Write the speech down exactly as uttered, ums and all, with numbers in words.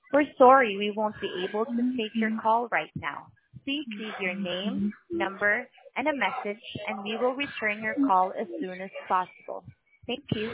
We're sorry we won't be able to take your call right now. Please leave your name, number, and a message, and we will return your call as soon as possible. Thank you.